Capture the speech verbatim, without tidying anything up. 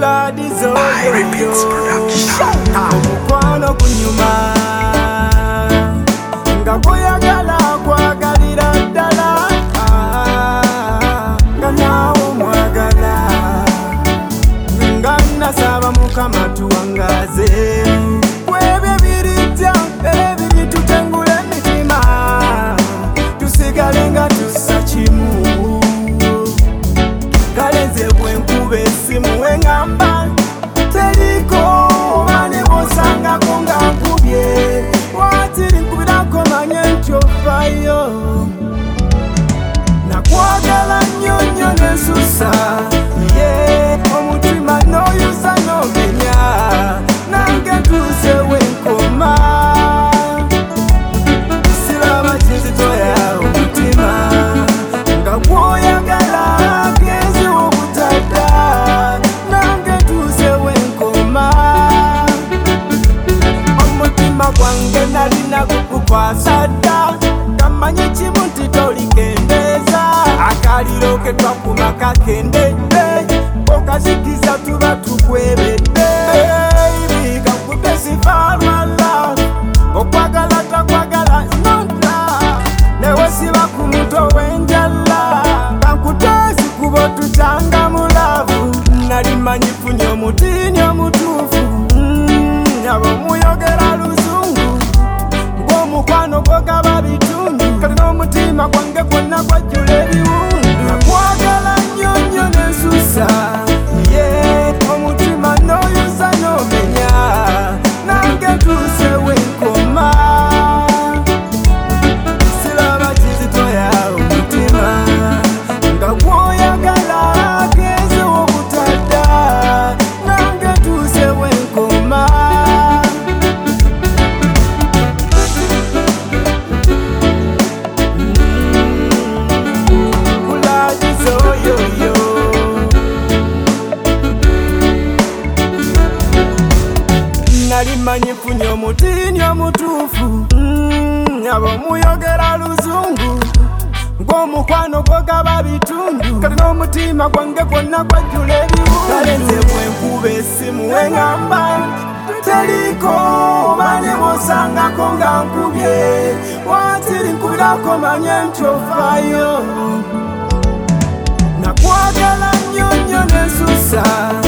Omukwano kunyuma nga kweyagala kwagalira ddala nga naawe omwagala nga nasaba Mukama tuwangaze kwebyo birijja era ebitutengula emitima tusigale nga tussa kimu kale nze bwe nkuba essimu eŋŋamba teriko bane bosangako nga nkubye watiri nkubirako manye nti ovaayo nakwagala nnyo nnyo nensusa ye omutima n'oyuza n'omenya nange ntuuse wenkoma siraba kinzitoya omutima nga gwoyagala genzi obutadda nange ntuuse wenkoma omutima gwange nalina gukukwasa dda kamanyi kimu nti tolikendeeza akaliro ke twakuma kakendedde okazikiza tuba tukwebedde kakube sifarwala okwagala takwagala nonta newe siba ku muto w'enjala kankutezi kuba tukyanga mulavu nali manyi funye omutiini omutuufu abo muyogera luzungu ng'omukwano gwogaba bitundu kati n'omutima gwange gwonna gwajjula ebiwundu nakwagala nnyo nnyo nensusa ye omutima n'oyuza n'omenya nange ntuuse wenkoma siraba kizitoya omutima nga gwoyagala genze obutadda nange ntuuse wenkoma nali manyi funye omutiini omutuufu abo muyogera luzungu ng'omukwano gwogaba bitundu kati n'omutima gwange gwonna gwajjula ebiwundu kale nze bwe nkuba essimu eŋŋamba teriko bane bosangako nga nkubye watiri nkubirako manye nti ovaayo nakwagala nnyo nnyo nensusa